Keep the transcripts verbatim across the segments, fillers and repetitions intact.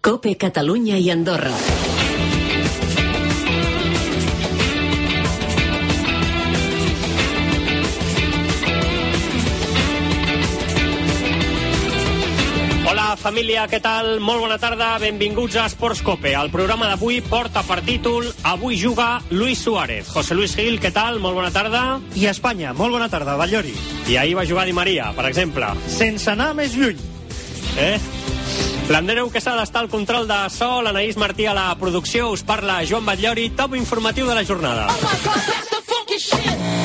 COPE Catalunya i Andorra. Hola família, què tal? Molt bona tarda, benvinguts a Esports Cope. El programa d'avui porta per títol Avui juga Luis Suárez. José Luis Gil, què tal? Molt bona tarda. I Espanya, molt bona tarda, Batllori. I ahir va jugar Di Maria, per exemple. Sense anar més lluny. Eh? L'Andreu Quesada està al control de so, l'Anaïs Martí a la producció, us parla Joan Batllori, top informatiu de la jornada. Oh my God, that's the funky shit.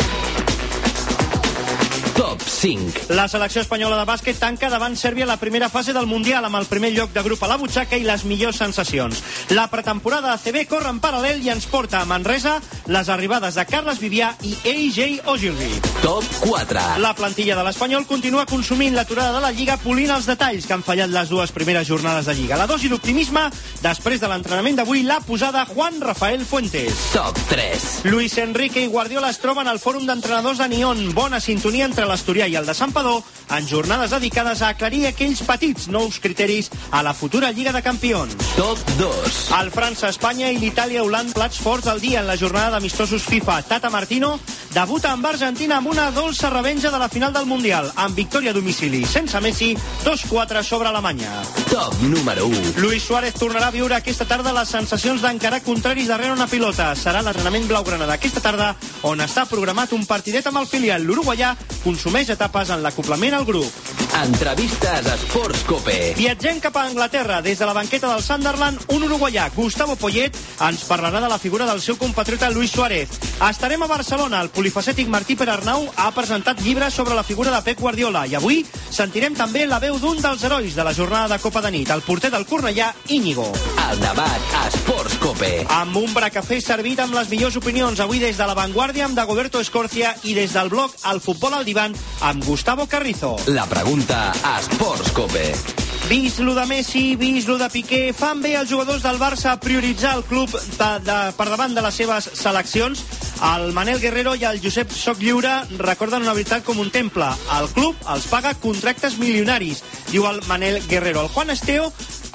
Top cinc. La selecció espanyola de bàsquet tanca davant Sèrbia la primera fase del Mundial amb el primer lloc de grup a la butxaca i les millors sensacions. La pretemporada A C B corre en paral·lel i ens porta a Manresa les arribades de Carles Vivià i A J Ogilvy. Top quatre. La plantilla de l'Espanyol continua consumint l'aturada de la Lliga polint els detalls que han fallat les dues primeres jornades de Lliga. La dosi d'optimisme, després de l'entrenament d'avui, l'ha posada Juan Rafael Fuentes. Top tres. Luis Enrique i Guardiola es troben al fòrum d'entrenadors de Nyon. Bona sintonia entre l'Asturià i el de Santpedor en jornades dedicades a aclarir aquells petits nous criteris a la futura Lliga de Campions. Top dos. El França-Espanya i l'Itàlia-Holanda plats forts al dia en la jornada d'amistosos FIFA. Tata Martino debuta amb Argentina amb una dolça revenja de la final del Mundial, amb victòria a domicili sense Messi, dos quatre sobre Alemanya. Top número u. Luis Suárez tornarà a viure aquesta tarda les sensacions d'encarar contraris darrere una pilota. Serà l'entrenament blaugrana d'aquesta tarda, on està programat un partidet amb el filial. L'uruguaià consumeix etapes en l'acoplament al grup. Entrevistes a Esports Cope. Viatgem cap a Anglaterra. Des de la banqueta del Sunderland, un uruguaià, Gustavo Poyet, ens parlarà de la figura del seu compatriota Luis Suárez. Estarem a Barcelona. El polifacètic Martí Perarnau ha presentat llibres sobre la figura de Pep Guardiola i avui sentirem també la veu d'un dels herois de la jornada de Copa de nit, el porter del Cornellà, Íñigo. El debat a Esports Cope. Amb un bracafé servit amb les millors opinions, avui des de La Vanguardia amb Dagoberto Escorcia i des del blog El Futbol al Divan amb Gustavo Carrizo. La pregunta a Esports Cope. Vist lo de Messi, vist lo de Piqué, fan bé els jugadors del Barça a prioritzar el club de, de, per davant de les seves seleccions? El Manel Guerrero i el Josep Soclliure recorden una veritat com un temple. El club els paga contractes milionaris, diu el Manel Guerrero. El Juan Esteo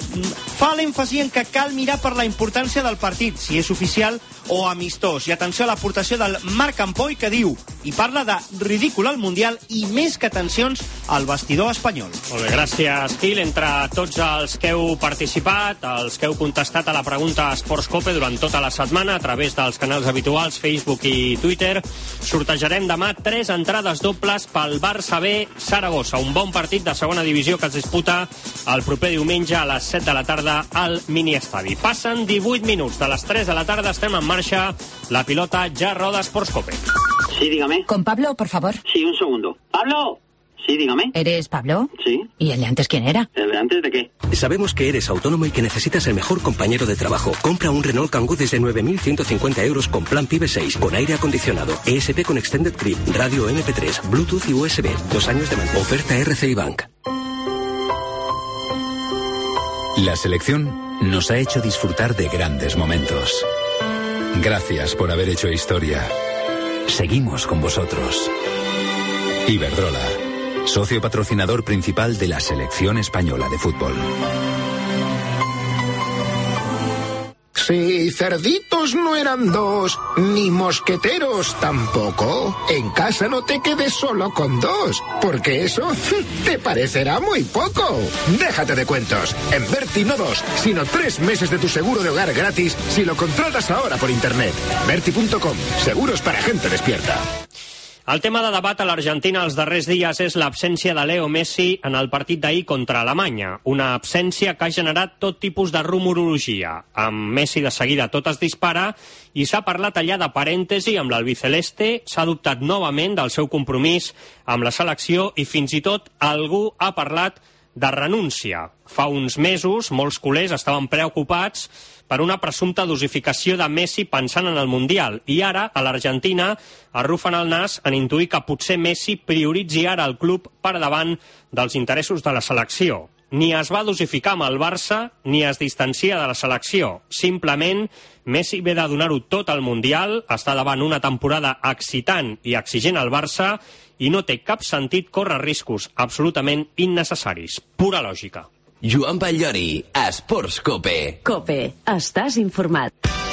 fa l'èmfasi en que cal mirar per la importància del partit, si és oficial o amistós. I atenció a l'aportació del Marc Ampoy, que diu i parla de ridícul al Mundial i més que tensions al vestidor espanyol. Molt bé, gràcies, Gil. Entre tots els que heu participat, els que heu contestat a la pregunta a Esports Cope durant tota la setmana a través dels canals habituals Facebook i Twitter, sortejarem demà tres entrades dobles pel Barça B Saragossa, un bon partit de segona divisió que es disputa el proper diumenge a les set de la tarda al miniestadi. Passen divuit minuts de les tres de la tarda, estem en marxa, la pilota ja roda Esports Cope. Sí, dígame. Con Pablo, por favor. Sí, un segundo. ¡Pablo! Sí, dígame. ¿Eres Pablo? Sí. ¿Y el de antes quién era? ¿El de antes de qué? Sabemos que eres autónomo y que necesitas el mejor compañero de trabajo. Compra un Renault Kangoo desde nueve mil ciento cincuenta euros con plan PIBE seis, con aire acondicionado, E S P con Extended Grip, radio eme pe tres, Bluetooth y U S B. Dos años de mantenimiento. Oferta R C I Bank. La selección nos ha hecho disfrutar de grandes momentos. Gracias por haber hecho historia. Seguimos con vosotros. Iberdrola, socio patrocinador principal de la selección española de fútbol. Si cerditos no eran dos, ni mosqueteros tampoco, en casa no te quedes solo con dos, porque eso te parecerá muy poco. Déjate de cuentos. En Berti no dos, sino tres meses de tu seguro de hogar gratis si lo contratas ahora por internet. Berti punto com, seguros para gente despierta. El tema de debat a l'Argentina els darrers dies és l'absència de Leo Messi en el partit d'ahir contra Alemanya. Una absència que ha generat tot tipus de rumorologia. Amb Messi de seguida tot es dispara i s'ha parlat allà de parèntesi amb l'albiceleste, s'ha dubtat novament del seu compromís amb la selecció i fins i tot algú ha parlat de renúncia. Fa uns mesos molts culers estaven preocupats per una presumpta dosificació de Messi pensant en el Mundial. I ara, a l'Argentina, arrufen el nas en intuir que potser Messi prioritzi ara el club per davant dels interessos de la selecció. Ni es va dosificar amb el Barça, ni es distancia de la selecció. Simplement, Messi ve de donar-ho tot al Mundial, està davant una temporada excitant i exigent al Barça, i no té cap sentit córrer riscos absolutament innecessaris. Pura lògica. Joan Batllori, Esports Cope. Cope, estàs informat.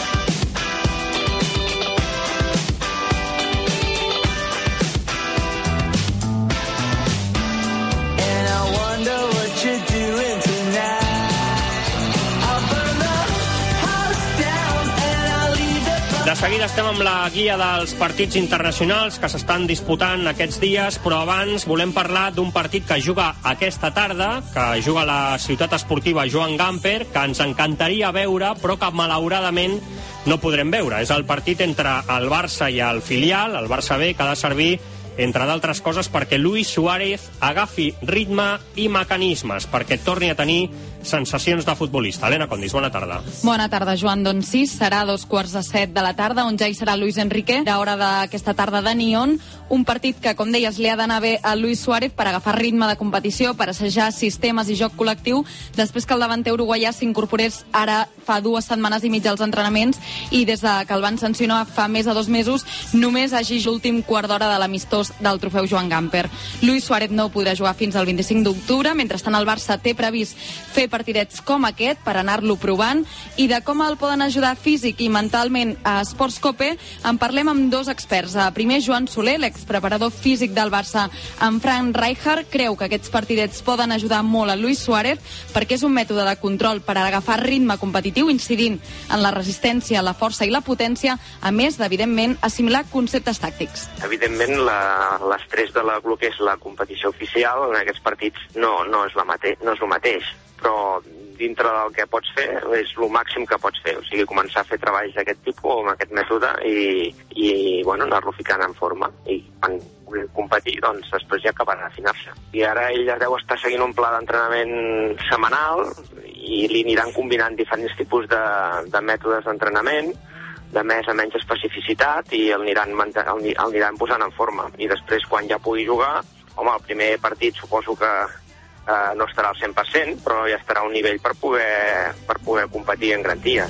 De seguida estem amb la guia dels partits internacionals que s'estan disputant aquests dies, però abans volem parlar d'un partit que juga aquesta tarda, que juga a la ciutat esportiva Joan Gamper, que ens encantaria veure, però que malauradament no podrem veure. És el partit entre el Barça i el filial, el Barça B, que ha de servir, entre d'altres coses, perquè Luis Suárez agafi ritme i mecanismes, perquè torni a tenir sensacions de futbolista. Helena Condis, bona tarda. Bona tarda, Joan. Doncs sí, serà a dos quarts de set de la tarda, on ja hi serà Luis Enrique, a hora d'aquesta tarda de Nyon, un partit que, com deies, li ha d'anar bé a Luis Suárez per agafar ritme de competició, per assajar sistemes i joc col·lectiu, després que el davanter uruguaià s'incorporés ara fa dues setmanes i mitja als entrenaments i des de que el van sancionar fa més de dos mesos només hagi l'últim quart d'hora de l'amistós del trofeu Joan Gamper. Luis Suárez no podrà jugar fins al vint-i-cinc d'octubre, mentrestant el Barça té previst fer partidets com aquest per anar-lo provant, i de com el poden ajudar físic i mentalment a Esports Cope en parlem amb dos experts. Primer, Joan Soler, l'expreparador físic del Barça, en Frank Rijkaard, creu que aquests partidets poden ajudar molt a Luis Suárez perquè és un mètode de control per agafar ritme competitiu, incidint en la resistència, la força i la potència, a més d'evidentment assimilar conceptes tàctics. Evidentment, la, l'estrès de la, el que és la competició oficial en aquests partits no, no, és la mate, no és el mateix, però dintre del que pots fer és el màxim que pots fer, o sigui, començar a fer treballs d'aquest tipus, amb aquest mètode, i, i bueno, anar-lo ficant en forma, i quan pugui competir, doncs després ja acabarà d'afinar-se. I ara ell deu estar seguint un pla d'entrenament setmanal i li aniran combinant diferents tipus de, de mètodes d'entrenament, de més a menys especificitat, i el aniran, el, el aniran posant en forma. I després, quan ja pugui jugar, home, el primer partit suposo que eh, no estarà al cent per cent, però ja estarà a un nivell per poder, per poder competir en garanties.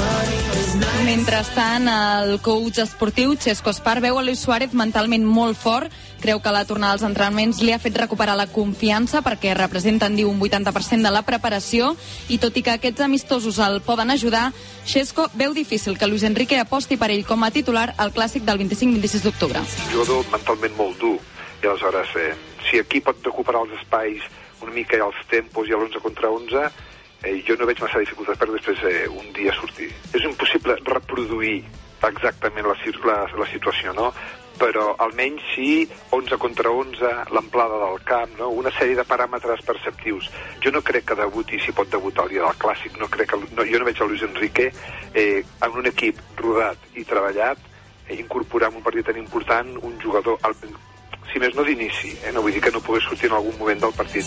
Mentrestant, el coach esportiu Xesco Espar veu a Luis Suárez mentalment molt fort, creu que la tornada als entrenaments li ha fet recuperar la confiança perquè representen, diu, un vuitanta per cent de la preparació, i tot i que aquests amistosos el poden ajudar, Xesco veu difícil que Luis Enrique aposti per ell com a titular al clàssic del vint-i-cinc vint-i-sis d'octubre. Un jugador mentalment molt dur, i aleshores, eh, si aquí pot recuperar els espais una mica, els tempos i l'onze contra onze, eh, jo no veig massa dificultats per després eh, un dia sortir. És impossible reproduir exactament la, la, la situació, no? Però almenys sí, onze contra onze, l'amplada del camp, no? Una sèrie de paràmetres perceptius. Jo no crec que debuti, si pot debutar el dia del Clàssic, no crec que, no, jo no veig a Luis Enrique eh, en un equip rodat i treballat, eh, incorporar en un partit tan important un jugador, al, si més no d'inici, eh? No vull dir que no pogués sortir en algun moment del partit.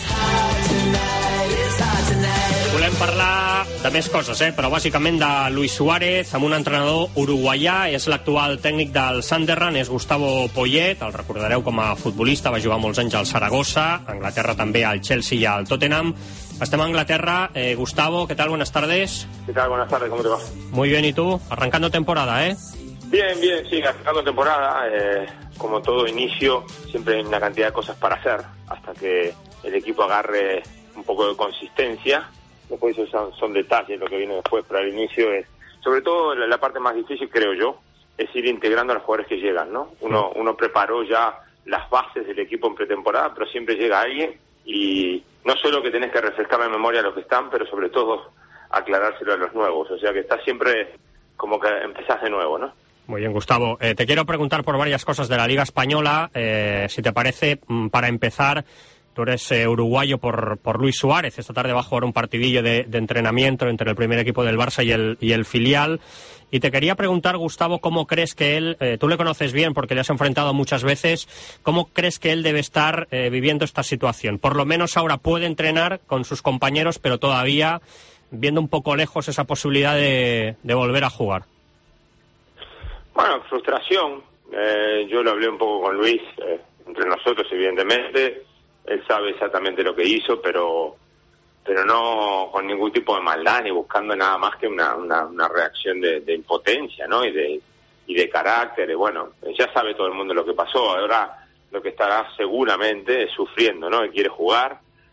Volem parlar de més coses, eh? Però bàsicament de Luis Suárez, amb un entrenador uruguaià, és l'actual tècnic del Sunderland, és Gustavo Poyet, el recordareu com a futbolista, va jugar molts anys al Saragossa, a Anglaterra també al Chelsea i al Tottenham. Estem a Inglaterra. Eh, Gustavo, ¿qué tal? Buenas tardes. ¿Qué tal? Buenas tardes, ¿cómo te va? Muy bien, ¿y tú? Arrancando temporada, ¿eh? Bien, bien, sí, arrancando temporada. Eh, como todo inicio, siempre hay una cantidad de cosas para hacer, hasta que el equipo agarre un poco de consistencia. Después esos son, son detalles lo que viene después, pero al inicio es, sobre todo la, la parte más difícil, creo yo, es ir integrando a los jugadores que llegan, ¿no? Uno, uno preparó ya las bases del equipo en pretemporada, pero siempre llega alguien y no solo que tenés que refrescar la memoria a los que están, pero sobre todo aclarárselo a los nuevos, o sea que estás siempre como que empezás de nuevo, ¿no? Muy bien, Gustavo. Eh, te quiero preguntar por varias cosas de la Liga Española. Eh, si te parece, para empezar, tú eres eh, uruguayo por, por Luis Suárez. Esta tarde va a jugar un partidillo de, de entrenamiento entre el primer equipo del Barça y el, y el filial. Y te quería preguntar, Gustavo, ¿cómo crees que él, eh, tú le conoces bien porque le has enfrentado muchas veces, cómo crees que él debe estar eh, viviendo esta situación? Por lo menos ahora puede entrenar con sus compañeros, pero todavía viendo un poco lejos esa posibilidad de, de volver a jugar. Bueno, frustración. Eh, yo lo hablé un poco con Luis, eh, entre nosotros, evidentemente. Él sabe exactamente lo que hizo, pero pero no con ningún tipo de maldad, ni buscando nada más que una, una, una reacción de, de impotencia, ¿no? Y de, y de carácter. Y bueno, ya sabe todo el mundo lo que pasó. Ahora lo que estará seguramente es sufriendo, ¿no? Él quiere jugar.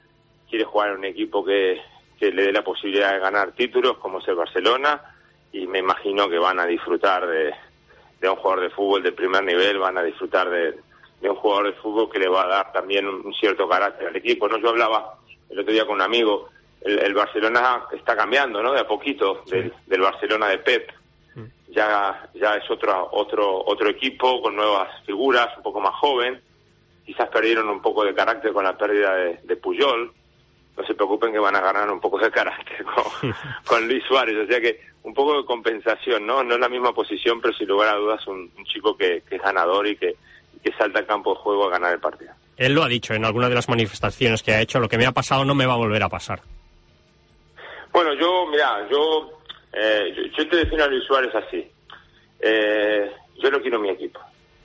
quiere jugar en un equipo que, que le dé la posibilidad de ganar títulos, como es el Barcelona, y me imagino que van a disfrutar de, de un jugador de fútbol de primer nivel, van a disfrutar de, de un jugador de fútbol que le va a dar también un, un cierto carácter al equipo, ¿no? Yo hablaba el otro día con un amigo, el, el Barcelona está cambiando, ¿no? De a poquito, sí. del, del Barcelona de Pep. Ya, ya es otro, otro, otro equipo con nuevas figuras, un poco más joven. Quizás perdieron un poco de carácter con la pérdida de, de Puyol. No se preocupen que van a ganar un poco de carácter con, con Luis Suárez. O sea que un poco de compensación, ¿no? No es la misma posición, pero sin lugar a dudas un, un chico que, que es ganador y que, que salta al campo de juego a ganar el partido. Él lo ha dicho en alguna de las manifestaciones que ha hecho, lo que me ha pasado no me va a volver a pasar. Bueno, yo, mira, yo... Eh, yo, yo te defino a Luis Suárez así. Eh, yo lo quiero en mi equipo.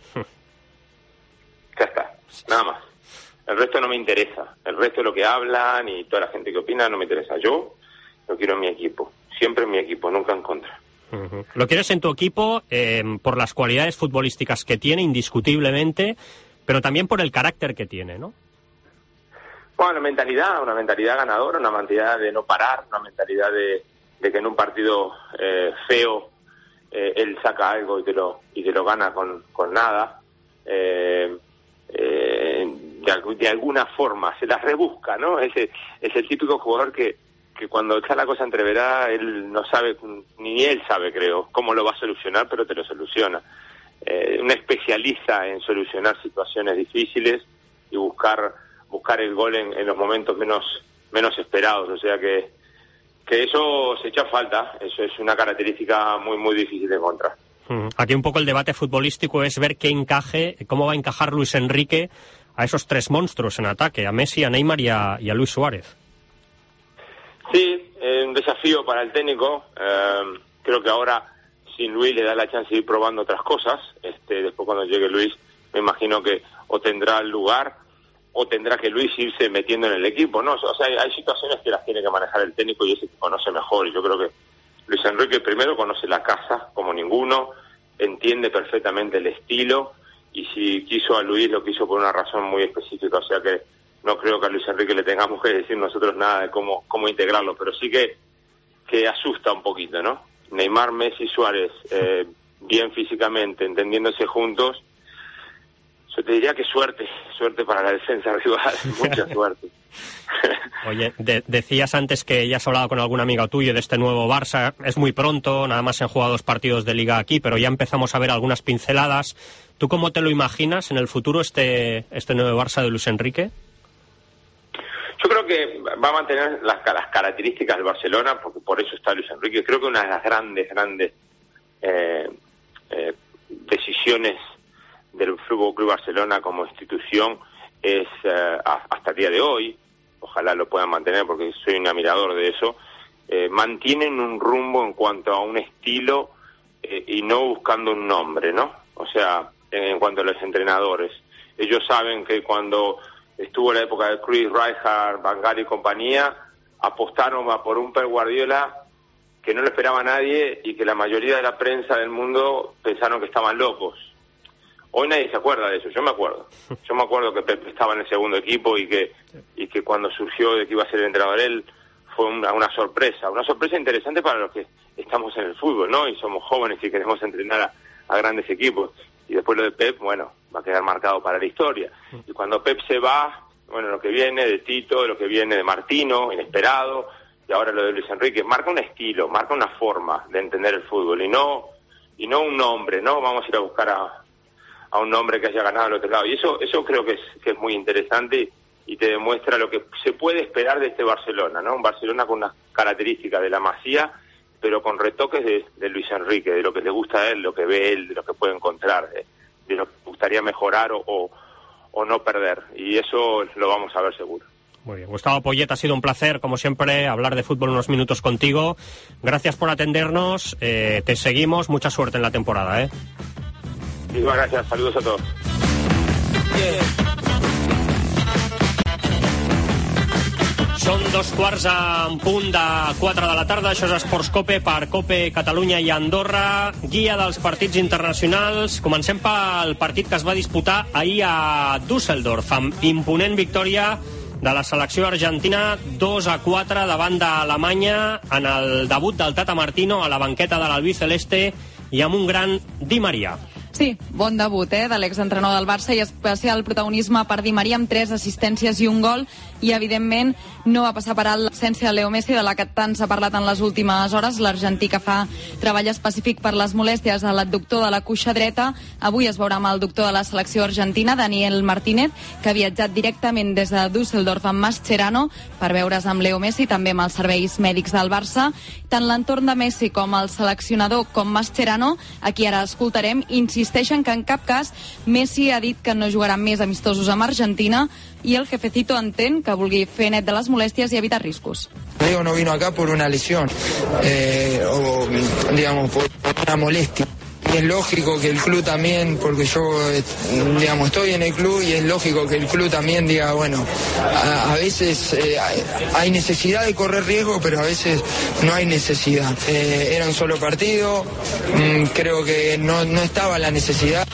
Ya está, nada más. El resto no me interesa. El resto de lo que hablan y toda la gente que opina no me interesa. Yo lo quiero en mi equipo. Siempre en mi equipo, nunca en contra. Uh-huh. Lo quieres en tu equipo eh, por las cualidades futbolísticas que tiene, indiscutiblemente, pero también por el carácter que tiene, ¿no? Bueno, una mentalidad, una mentalidad ganadora, una mentalidad de no parar, una mentalidad de de que en un partido eh, feo eh, él saca algo y te lo y te lo gana con, con nada, eh, eh, de, de alguna forma se las rebusca, ¿no? Ese es el típico jugador que, que cuando está la cosa entreverada él no sabe, ni él sabe, creo, cómo lo va a solucionar, pero te lo soluciona. Eh, un especialista en solucionar situaciones difíciles y buscar buscar el gol en, en los momentos menos menos esperados, o sea que que eso se echa falta, eso es una característica muy muy difícil de encontrar. Aquí un poco el debate futbolístico es ver qué encaje, cómo va a encajar Luis Enrique a esos tres monstruos en ataque, a Messi, a Neymar y a, y a Luis Suárez. Sí, es un desafío para el técnico. Eh, creo que ahora sin Luis le da la chance de ir probando otras cosas. Este, después cuando llegue Luis me imagino que o tendrá el lugar o tendrá que Luis irse metiendo en el equipo, ¿no? O sea, hay, hay situaciones que las tiene que manejar el técnico y ese que conoce mejor. Y yo creo que Luis Enrique primero conoce la casa como ninguno, entiende perfectamente el estilo y si quiso a Luis lo quiso por una razón muy específica. O sea que no creo que a Luis Enrique le tengamos que decir nosotros nada de cómo, cómo integrarlo, pero sí que, que asusta un poquito, ¿no? Neymar, Messi, Suárez, eh, bien físicamente, entendiéndose juntos. Yo te diría que suerte, suerte para la defensa rival, mucha suerte. Oye, de- decías antes que ya has hablado con algún amigo tuyo de este nuevo Barça, es muy pronto, nada más se han jugado dos partidos de Liga aquí, pero ya empezamos a ver algunas pinceladas. ¿Tú cómo te lo imaginas en el futuro este, este nuevo Barça de Luis Enrique? Yo creo que va a mantener las, las características del Barcelona, porque por eso está Luis Enrique. Creo que una de las grandes, grandes eh, eh, decisiones del Fútbol Club Barcelona como institución es eh, hasta el día de hoy, ojalá lo puedan mantener porque soy un admirador de eso, eh, mantienen un rumbo en cuanto a un estilo eh, y no buscando un nombre, ¿no? O sea, en, en cuanto a los entrenadores. Ellos saben que cuando estuvo la época de Cruyff, Rijkaard, Van Gaal y compañía, apostaron a por un Pep Guardiola que no lo esperaba nadie y que la mayoría de la prensa del mundo pensaron que estaban locos. Hoy nadie se acuerda de eso, yo me acuerdo. Yo me acuerdo que Pep estaba en el segundo equipo y que y que cuando surgió de que iba a ser el entrenador él, fue una, una sorpresa, una sorpresa interesante para los que estamos en el fútbol, ¿no? Y somos jóvenes y queremos entrenar a, a grandes equipos. Y después lo de Pep, bueno, va a quedar marcado para la historia. Y cuando Pep se va, bueno, lo que viene de Tito, lo que viene de Martino, inesperado, y ahora lo de Luis Enrique, marca un estilo, marca una forma de entender el fútbol y no y no un nombre, ¿no? Vamos a ir a buscar a a un hombre que haya ganado al otro lado. Y eso eso creo que es que es muy interesante y te demuestra lo que se puede esperar de este Barcelona, ¿no? Un Barcelona con unas características de la Masía, pero con retoques de, de Luis Enrique, de lo que le gusta a él, lo que ve él, de lo que puede encontrar, de, de lo que gustaría mejorar o, o, o no perder. Y eso lo vamos a ver seguro. Muy bien. Gustavo Poyet, ha sido un placer, como siempre, hablar de fútbol unos minutos contigo. Gracias por atendernos, eh, te seguimos, mucha suerte en la temporada, ¿eh? Muchas gracias, saludos a todos. Són dos quarts en punt de quatre de la tarda, això és Esports Cope per Cope Catalunya i Andorra, guia dels partits internacionals. Comencem pel partit que es va disputar ahir a Düsseldorf, amb imponent victòria de la selecció argentina, dos a quatre davant d'Alemanya en el debut del Tata Martino a la banqueta de l'albiceleste i amb un gran Di Maria. Sí, bon debut eh, de l'exentrenador del Barça i especial protagonisme per Di Maria amb tres assistències i un gol i evidentment no va passar per alt l'absència de Leo Messi, de la que tant s'ha parlat en les últimes hores. L'argentí que fa treball específic per les molèsties de l'adductor de la cuixa dreta. Avui es veurà amb el doctor de la selecció argentina, Daniel Martínez, que ha viatjat directament des de Düsseldorf amb Mascherano per veure's amb Leo Messi, també amb els serveis mèdics del Barça. Tant l'entorn de Messi com el seleccionador com Mascherano, aquí ara escoltarem, insisteixen que en cap cas Messi ha dit que no jugarà més amistosos amb Argentina i el jefecito entén que vulgui fer net de les molèsties i evitar riscos. Diego no vino acá por una lesión eh, o digamos por una molestia. Y es lógico que el club también, porque yo digamos estoy en el club y es lógico que el club también diga, bueno, a, a veces eh, hay necesidad de correr riesgo, pero a veces no hay necesidad. Eh, era un solo partido, mm, creo que no, no estaba la necesidad.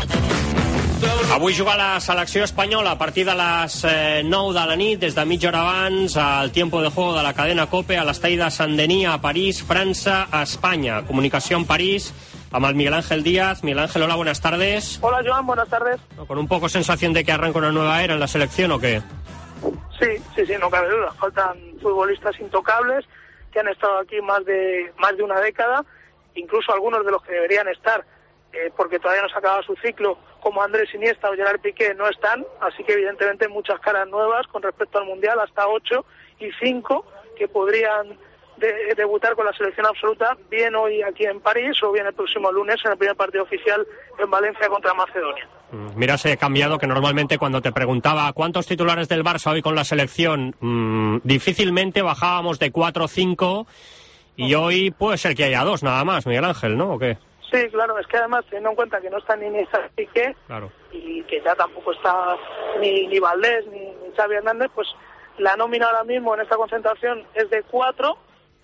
Avui juga la selecció espanyola a partir de les eh, nou de la nit, des de mitja hora abans, al tiempo de juego de la cadena COPE, a l'estadi de Saint-Denis, a París, França, a Espanya. Comunicació en París, amb el Miguel Ángel Díaz. Miguel Ángel, hola, buenas tardes. Hola, Joan, buenas tardes. ¿Con un poco sensación de que arranca una nueva era en la selección o qué? Sí, sí, sí, no cabe duda. Faltan futbolistas intocables que han estado aquí más de más de una década, incluso algunos de los que deberían estar, eh, porque todavía no se acaba su ciclo, como Andrés Iniesta o Gerard Piqué, no están, así que evidentemente muchas caras nuevas con respecto al Mundial, hasta ocho y cinco que podrían de, debutar con la selección absoluta, bien hoy aquí en París o bien el próximo lunes en el primer partido oficial en Valencia contra Macedonia. Mira, se ha cambiado, que normalmente cuando te preguntaba cuántos titulares del Barça hoy con la selección, mmm, difícilmente bajábamos de cuatro o cinco y hoy puede ser que haya dos nada más, Miguel Ángel, ¿no? ¿O qué? Sí, claro, es que además teniendo en cuenta que no está ni Iniesta ni Piqué, claro, y que ya tampoco está ni, ni Valdés ni, ni Xavi Hernández, pues la nómina ahora mismo en esta concentración es de cuatro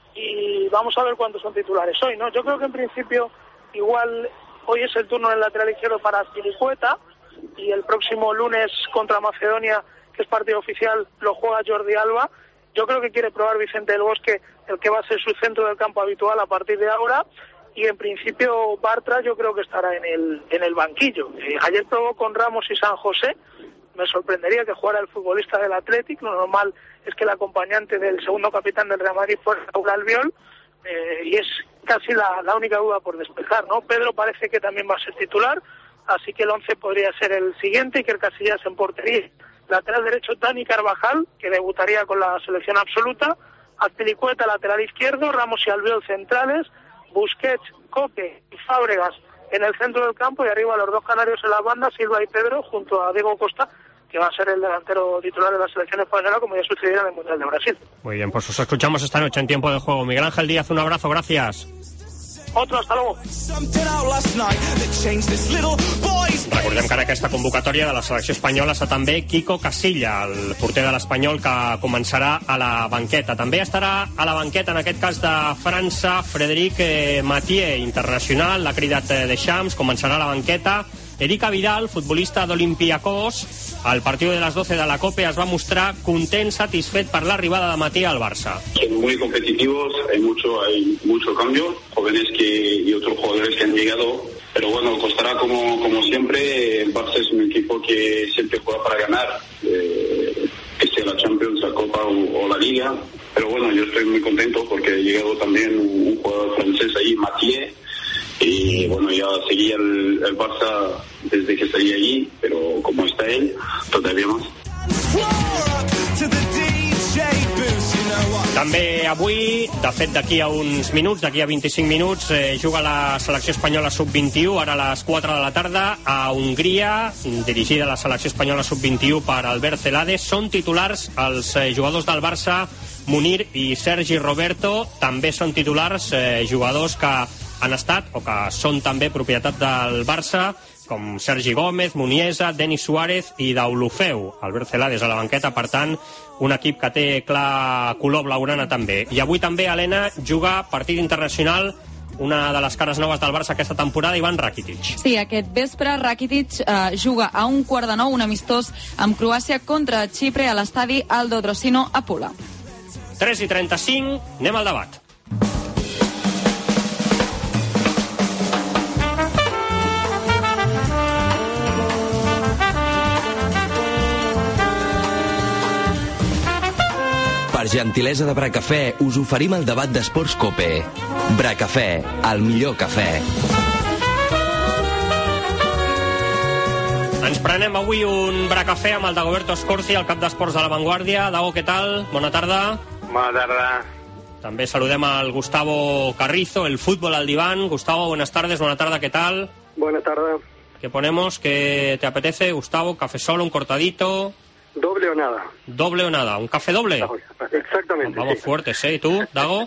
y vamos a ver cuántos son titulares hoy, ¿no? Yo creo que en principio igual hoy es el turno del lateral izquierdo para Azpilicueta y el próximo lunes contra Macedonia, que es partido oficial, lo juega Jordi Alba. Yo creo que quiere probar Vicente del Bosque, el que va a ser su centro del campo habitual a partir de ahora. Y en principio Bartra yo creo que estará en el en el banquillo. Eh, ayer probó con Ramos y San José. Me sorprendería que jugara el futbolista del Athletic. Lo normal es que el acompañante del segundo capitán del Real Madrid fuera Raúl Albiol. Eh, y es casi la, la única duda por despejar, ¿no? Pedro parece que también va a ser titular, así que el once podría ser el siguiente. Iker Casillas en portería. Lateral derecho Dani Carvajal, que debutaría con la selección absoluta. Azpilicueta lateral izquierdo. Ramos y Albiol centrales. Busquets, Coque y Fábregas en el centro del campo y arriba los dos canarios en las bandas, Silva y Pedro, junto a Diego Costa, que va a ser el delantero titular de la selección española, como ya sucedió en el Mundial de Brasil. Muy bien, pues os escuchamos esta noche en Tiempo de Juego. Miguel Ángel Díaz, un abrazo, gracias. Otro, hasta luego. Recordem que en aquesta convocatòria de la selecció espanyola està també Kiko Casilla, el porter de l'Espanyol, que començarà a la banqueta. També estarà a la banqueta, en aquest cas de França, Frédéric Mathieu, internacional, l'ha cridat Deschamps, començarà a la banqueta. Erika Vidal, futbolista d'Olympiacos, al partido de las doce de la COPE es va mostrar content, satisfet per l'arribada de Mathieu al Barça. Son muy competitivos, hay mucho, hay mucho cambio, jóvenes que, y otros jugadores que han llegado, pero bueno, costará como, como siempre. El Barça es un equipo que siempre juega para ganar, eh, que sea la Champions, la Copa o, o la Liga, pero bueno, yo estoy muy contento porque ha llegado también un, un jugador francés ahí, Mathieu, y bueno, ya seguía el, el Barça desde que salí allí, pero como está él, todavía más. També avui, de fet d'aquí a uns minuts, d'aquí a vint-i-cinc minuts, eh, juga la selecció espanyola sub vint-i-u, ara a les quatre de la tarda, a Hongria, dirigida la selecció espanyola sub vint-i-u per Albert Celades. Són titulars els eh, jugadors del Barça, Munir i Sergi Roberto. També són titulars eh, jugadors que han estat o que són també propietat del Barça, com Sergi Gómez, Muniesa, Denis Suárez i Daulofeu. Albert Celades a la banqueta, per tant, un equip que té clar color blaugrana també. I avui també, Helena, juga partit internacional una de les cares noves del Barça aquesta temporada, Ivan Rakitic. Sí, aquest vespre Rakitic eh, juga a un quart de nou, un amistós amb Croàcia contra Xipre a l'estadi Aldo Drosino a Pula. tres i trenta-cinc, anem al debat. Per gentilesa de Bracafè, us oferim el debat d'Esports Cope. Bracafè, el millor cafè. Ens prenem avui un Bracafè amb el Dagoberto Scorzi, el cap d'esports de La Vanguardia. Dago, què tal? Bona tarda. Bona tarda. També saludem al Gustavo Carrizo, el fútbol al diván. Gustavo, buenas tardes, buena tarde, ¿qué tal? Buena tarde. ¿Qué ponemos? ¿Qué te apetece, Gustavo? ¿Café solo, un cortadito? Doble o nada. Doble o nada, ¿un café doble? Exactamente. Vamos sí. fuertes, ¿eh? ¿Y tú, Dago?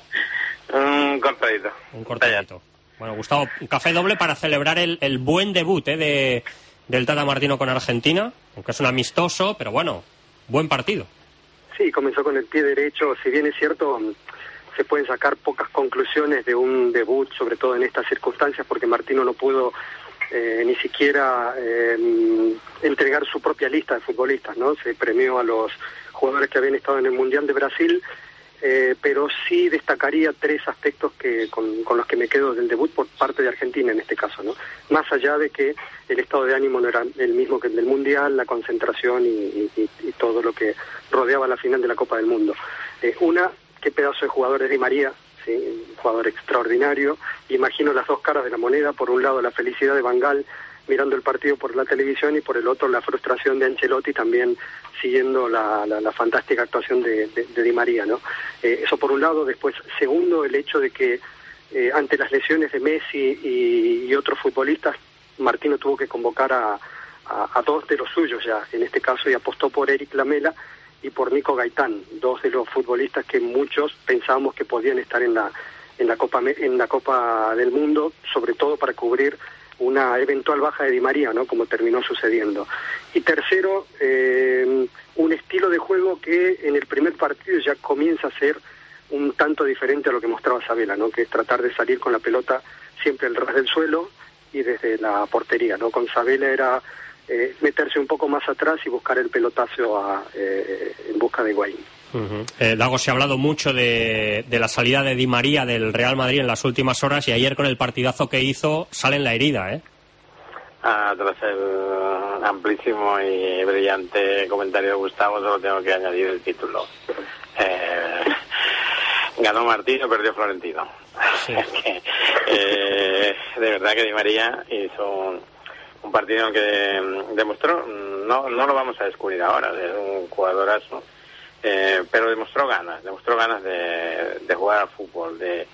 Un cortadito. Un cortadito. Bueno, Gustavo, un café doble para celebrar el, el buen debut ¿eh? de, del Tata Martino con Argentina, aunque es un amistoso, pero bueno, buen partido. Sí, comenzó con el pie derecho, si bien es cierto, se pueden sacar pocas conclusiones de un debut, sobre todo en estas circunstancias, porque Martino no pudo eh, ni siquiera eh, entregar su propia lista de futbolistas, ¿no? Se premió a los jugadores que habían estado en el Mundial de Brasil, eh, pero sí destacaría tres aspectos que con, con los que me quedo del debut por parte de Argentina en este caso, ¿no? Más allá de que el estado de ánimo no era el mismo que el del Mundial, la concentración y, y, y todo lo que rodeaba la final de la Copa del Mundo. Eh, una, qué pedazo de jugadores Di María, ¿sí? Un jugador extraordinario. Imagino las dos caras de la moneda, por un lado la felicidad de Van Gaal mirando el partido por la televisión y por el otro la frustración de Ancelotti también siguiendo la, la, la fantástica actuación de, de, de Di María, ¿no? Eh, eso por un lado. Después, segundo, el hecho de que eh, ante las lesiones de Messi y, y otros futbolistas, Martino tuvo que convocar a, a, a dos de los suyos ya, en este caso, y apostó por Eric Lamela y por Nico Gaitán, dos de los futbolistas que muchos pensábamos que podían estar en la en la Copa en la Copa del Mundo, sobre todo para cubrir una eventual baja de Di María, ¿no? Como terminó sucediendo. Y tercero, eh, un estilo de juego que en el primer partido ya comienza a ser un tanto diferente a lo que mostraba Sabela, ¿no? Que es tratar de salir con la pelota siempre al ras del suelo y desde la portería, ¿no? Con Sabela era eh, meterse un poco más atrás y buscar el pelotazo a, eh, en busca de Higuaín. Uh-huh. eh, Dago, se ha hablado mucho de, de la salida de Di María del Real Madrid en las últimas horas y ayer con el partidazo que hizo sale en la herida, ¿eh? Ah, tras el amplísimo y brillante comentario de Gustavo, solo tengo que añadir el título. Eh, ganó Martino, perdió Florentino. Sí. eh, de verdad que Di María hizo un, un partido que demostró, no, no lo vamos a descubrir ahora, es un jugadorazo. Eh, pero demostró ganas, demostró ganas de, de jugar al fútbol, de,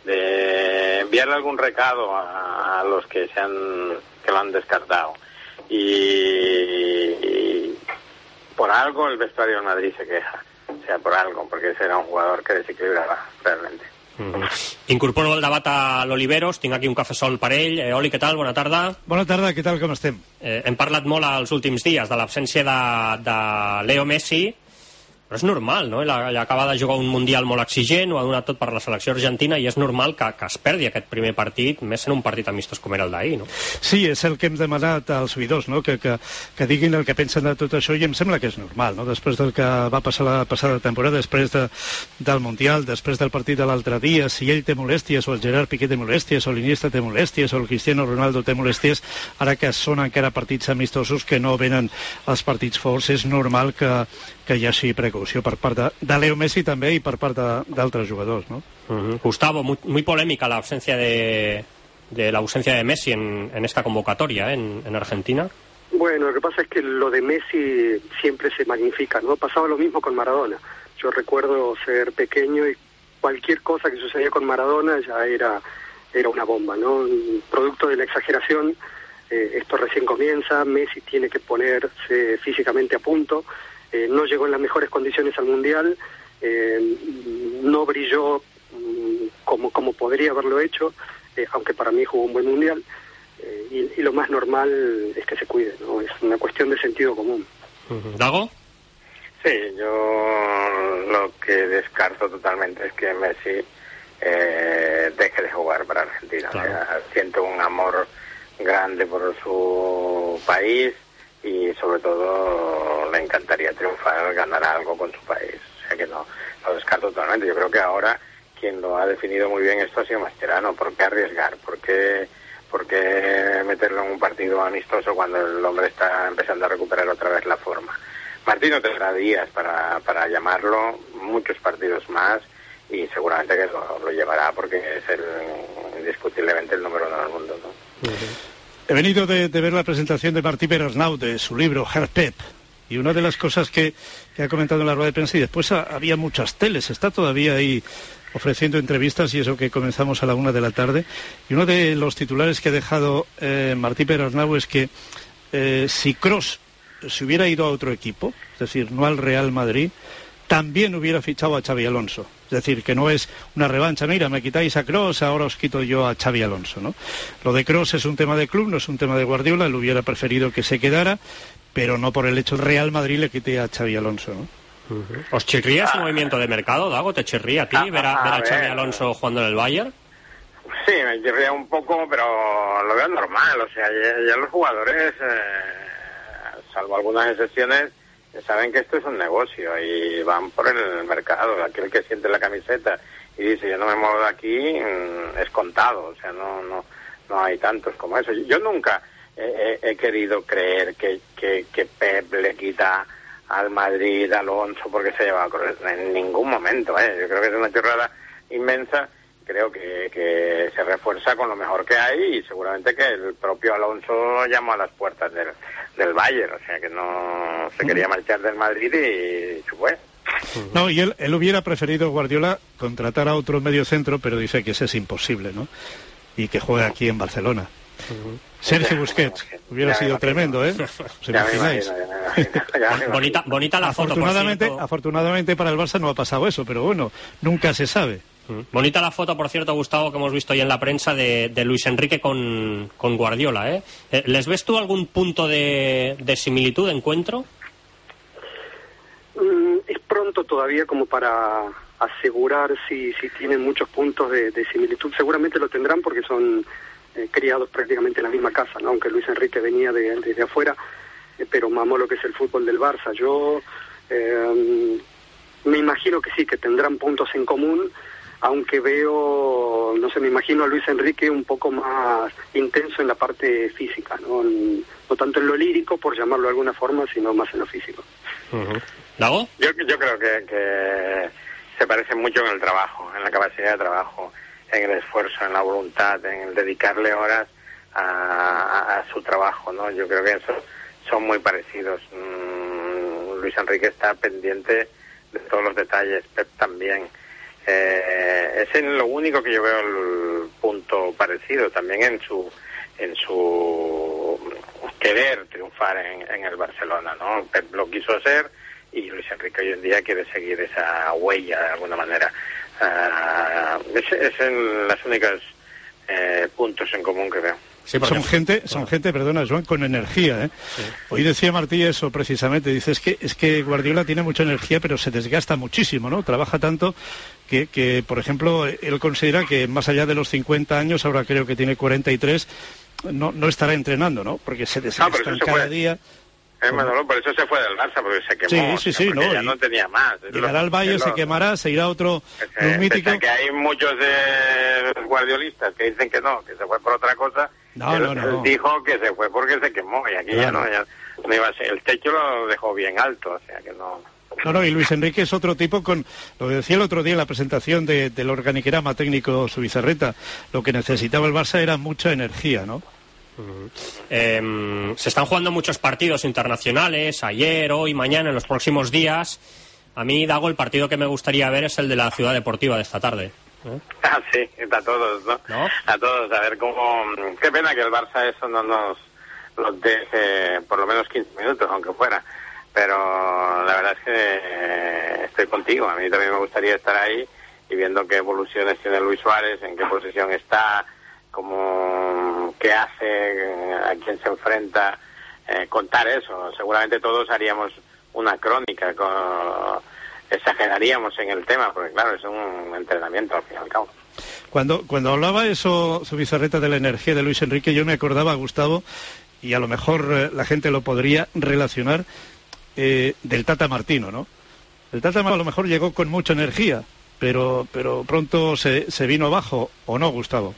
de enviarle algún recado a, a los que se han que lo han descartado. Y, y por algo el vestuario de Madrid se queja, o sea, por algo, porque ese era un jugador que desequilibraba realmente. Uh-huh. Incorporo el debat a l'Oliveros, tinc aquí un cafè sol per ell. Eh, Oli, què tal? Bona tarda. Bona tarda, què tal, com estem? Eh, hem parlat molt als últims dies de l'absència de, de Leo Messi, però és normal, no? Ell acaba de jugar un Mundial molt exigent, ho ha donat tot per la selecció argentina i és normal que, que es perdi aquest primer partit, més en un partit amistós com era el d'ahir, no? Sí, és el que hem demanat als oïdors, no? Que, que, que diguin el que pensen de tot això i em sembla que és normal, no? Després del que va passar la passada temporada, després de, del Mundial, després del partit de l'altre dia, si ell té molèsties o el Gerard Piqué té molèsties o l'Iniesta té molèsties o el Cristiano Ronaldo té molèsties, ara que són encara partits amistosos que no venen els partits forts, és normal que, que hi hagi precaució per part de, de Leo Messi també i per part d'altres jugadors, ¿no? Uh-huh. Gustavo, muy, muy polémica la ausencia de, de la ausencia de Messi en, en esta convocatoria, ¿eh? en, en Argentina. Bueno, lo que pasa es que lo de Messi siempre se magnifica, ¿no? Pasaba lo mismo con Maradona. Yo recuerdo ser pequeño y cualquier cosa que sucedía con Maradona ya era, era una bomba, ¿no? Producto de la exageración, eh, esto recién comienza, Messi tiene que ponerse físicamente a punto. Eh, no llegó en las mejores condiciones al Mundial, eh, no brilló mm, como, como podría haberlo hecho, eh, aunque para mí jugó un buen Mundial, eh, y, y lo más normal es que se cuide, ¿no? Es una cuestión de sentido común. ¿Dago? Sí, yo lo que descarto totalmente es que Messi eh, deje de jugar para Argentina. argentino. Claro. O sea, siente un amor grande por su país y sobre todo le encantaría triunfar, ganar algo con su país. O sea que no, lo descarto totalmente. Yo creo que ahora quien lo ha definido muy bien esto ha sido Mascherano. ¿Por qué arriesgar? ¿Por qué, por qué meterlo en un partido amistoso cuando el hombre está empezando a recuperar otra vez la forma? Martino tendrá días para, para llamarlo, muchos partidos más, y seguramente que lo, lo llevará porque es el, indiscutiblemente el número uno del mundo, ¿no? Uh-huh. He venido de, de ver la presentación de Martí Pérez-Arnau de su libro Herr Pep, y una de las cosas que, que ha comentado en la rueda de prensa, y después a, había muchas teles, está todavía ahí ofreciendo entrevistas, y eso que comenzamos a la una de la tarde, y uno de los titulares que ha dejado eh, Martí Pérez-Arnau es que eh, si Kroos se hubiera ido a otro equipo, es decir, no al Real Madrid, también hubiera fichado a Xabi Alonso. Es decir, que no es una revancha, mira, me quitáis a Kroos, ahora os quito yo a Xabi Alonso, ¿no? Lo de Kroos es un tema de club, no es un tema de Guardiola, él hubiera preferido que se quedara, pero no por el hecho del Real Madrid le quite a Xabi Alonso, ¿no? Uh-huh. ¿Os chirría ese movimiento de mercado, Dago? ¿Te chirría a ti ver a, ver a Xabi Alonso jugando en el Bayern? Sí, me chirría un poco, pero lo veo normal. O sea, ya, ya los jugadores, eh, salvo algunas excepciones, saben que esto es un negocio y van por el mercado. Aquel que siente la camiseta y dice yo no me muevo de aquí, es contado. O sea, no no no hay tantos como eso. Yo nunca he, he querido creer que, que, que Pep le quita al Madrid, a Alonso, porque se lleva a Kroos. En ningún momento, ¿eh? Yo creo que es una chorrada inmensa. Creo que, que se refuerza con lo mejor que hay y seguramente que el propio Alonso llamó a las puertas del, del Bayern, o sea que no se quería marchar del Madrid y se fue. No, y él, él hubiera preferido, Guardiola, contratar a otro medio centro, pero dice que ese es imposible, ¿no? Y que juegue aquí en Barcelona. Uh-huh. Sergio Busquets, hubiera sido tremendo, ¿eh? ¿Os imagináis? Bonita, bonita la foto, afortunadamente, por cierto. Afortunadamente para el Barça no ha pasado eso, pero bueno, nunca se sabe. Bonita la foto, por cierto, Gustavo, que hemos visto hoy en la prensa de, de Luis Enrique con, con Guardiola, ¿eh? ¿Les ves tú algún punto de, de similitud, de encuentro? Mm, es pronto todavía como para asegurar si, si tienen muchos puntos de, de similitud. Seguramente lo tendrán porque son eh, criados prácticamente en la misma casa, ¿no? Aunque Luis Enrique venía de, desde afuera, eh, pero mamó lo que es el fútbol del Barça. Yo eh, me imagino que sí, que tendrán puntos en común, aunque veo, no sé, me imagino a Luis Enrique un poco más intenso en la parte física, ¿no? No tanto en lo lírico, por llamarlo de alguna forma, sino más en lo físico. Uh-huh. ¿Dago? Yo, yo creo que, que se parecen mucho en el trabajo, en la capacidad de trabajo, en el esfuerzo, en la voluntad, en el dedicarle horas a, a, a su trabajo, ¿no? Yo creo que eso son muy parecidos. Mm, Luis Enrique está pendiente de todos los detalles, Pep también. Eh, es en lo único que yo veo el punto parecido, también en su en su querer triunfar en, en el Barcelona, ¿no? Pep lo quiso hacer y Luis Enrique hoy en día quiere seguir esa huella de alguna manera. Uh, es, es en las únicas eh, puntos en común que veo. Sí, son gente, son gente, perdona, Joan, con energía, ¿eh? Sí. Hoy decía Martí eso precisamente, dice, es que, es que Guardiola tiene mucha energía, pero se desgasta muchísimo, ¿no? Trabaja tanto que, que, por ejemplo, él considera que más allá de los cincuenta años, ahora creo que tiene cuarenta y tres, no, no estará entrenando, ¿no? Porque se desgasta no, cada fue. día. Eh, Manolo, por eso se fue del Barça, porque se quemó. Sí, sí, sí, no, ya no tenía más. Llegará al Bayern, se quemará, se irá a otro eh, mítico. Que hay muchos de guardiolistas que dicen que no, que se fue por otra cosa. No, él, no, no. Él dijo que se fue porque se quemó y aquí claro. ya, no, ya no iba a ser. El techo lo dejó bien alto, o sea que no. No, no, y Luis Enrique es otro tipo con, lo decía el otro día en la presentación de, del organigrama técnico Zubizarreta, lo que necesitaba el Barça era mucha energía, ¿no? Uh-huh. Eh, se están jugando muchos partidos internacionales, ayer, hoy, mañana, en los próximos días. A mí, Dago, el partido que me gustaría ver es el de la Ciudad Deportiva de esta tarde. ¿Eh? Ah, sí, a todos, ¿no? ¿no? A todos, a ver cómo... Qué pena que el Barça eso no nos lo deje por lo menos quince minutos, aunque fuera. Pero la verdad es que eh, estoy contigo. A mí también me gustaría estar ahí y viendo qué evoluciones tiene Luis Suárez, en qué posición está, cómo, qué hace, a quién se enfrenta, eh, contar eso. Seguramente todos haríamos una crónica, con, exageraríamos en el tema, porque claro, es un entrenamiento al fin y al cabo. Cuando, cuando hablaba eso, Zubizarreta, de la energía de Luis Enrique, yo me acordaba, Gustavo, y a lo mejor eh, la gente lo podría relacionar, eh, del Tata Martino, ¿no? El Tata a lo mejor llegó con mucha energía, pero, pero pronto se, se vino abajo, ¿o no, Gustavo?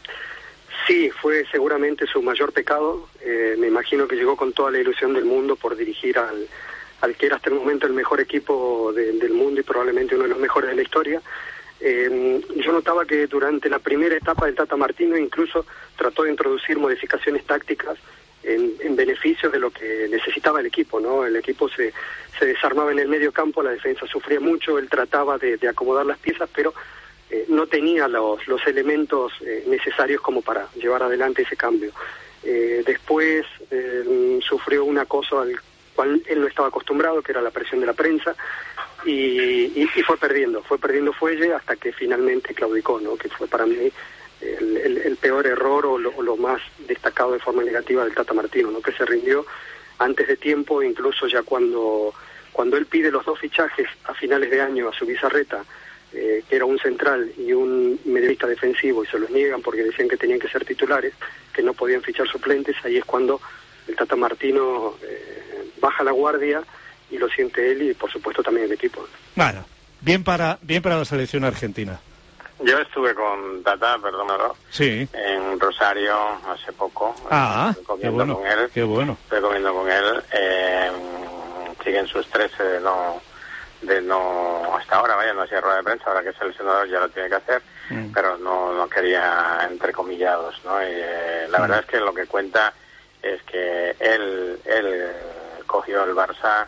Sí, fue seguramente su mayor pecado. Eh, me imagino que llegó con toda la ilusión del mundo por dirigir al, al que era hasta el momento el mejor equipo de, del mundo y probablemente uno de los mejores de la historia. Eh, yo notaba que durante la primera etapa del Tata Martino incluso trató de introducir modificaciones tácticas en, en beneficio de lo que necesitaba el equipo, ¿no? El equipo se, se desarmaba en el medio campo, la defensa sufría mucho, él trataba de, de acomodar las piezas, pero eh, no tenía los, los elementos eh, necesarios como para llevar adelante ese cambio. Eh, después eh, sufrió un acoso al cual él no estaba acostumbrado, que era la presión de la prensa, y, y, y fue perdiendo, fue perdiendo fuelle hasta que finalmente claudicó, ¿no? Que fue para mí el, el, el peor error o lo, o lo más destacado de forma negativa del Tata Martino, ¿no? Que se rindió antes de tiempo, incluso ya cuando, cuando él pide los dos fichajes a finales de año a Zubizarreta, eh, que era un central y un mediocentro defensivo, y se los niegan porque decían que tenían que ser titulares, que no podían fichar suplentes. Ahí es cuando el Tata Martino eh, baja la guardia y lo siente él y por supuesto también el equipo. Bueno, bien para bien para la selección argentina. Yo estuve con Tata, perdónalo, sí, en Rosario hace poco. Ah, qué bueno, con él, qué bueno. Estuve comiendo con él. Eh, siguen sus trece de no, de no, hasta ahora, vaya, no hacía rueda de prensa, ahora que es seleccionador ya lo tiene que hacer, mm. pero no, no quería entrecomillados, ¿no? Y, eh, la mm. verdad es que lo que cuenta es que él, él cogió el Barça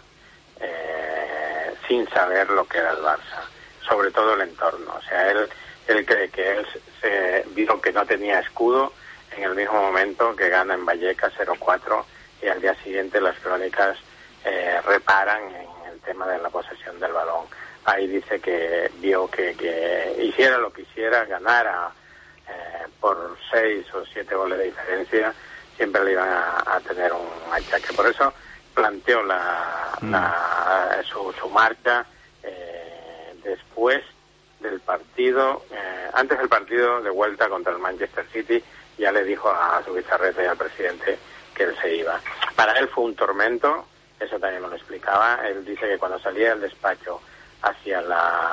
eh, sin saber lo que era el Barça, sobre todo el entorno. O sea, él, él cree que él se vio que no tenía escudo en el mismo momento que gana en Vallecas cero cuatro y al día siguiente las crónicas eh, reparan en el tema de la posesión del balón. Ahí dice que vio que, que hiciera lo que hiciera, ganara eh, por seis o siete goles de diferencia, siempre le iban a, a tener un achaque. Por eso planteó la, mm. la su, su marcha eh, después del partido, eh, antes del partido de vuelta contra el Manchester City, ya le dijo a Zubizarreta y al presidente que él se iba. Para él fue un tormento, eso también me lo explicaba. Él dice que cuando salía del despacho hacia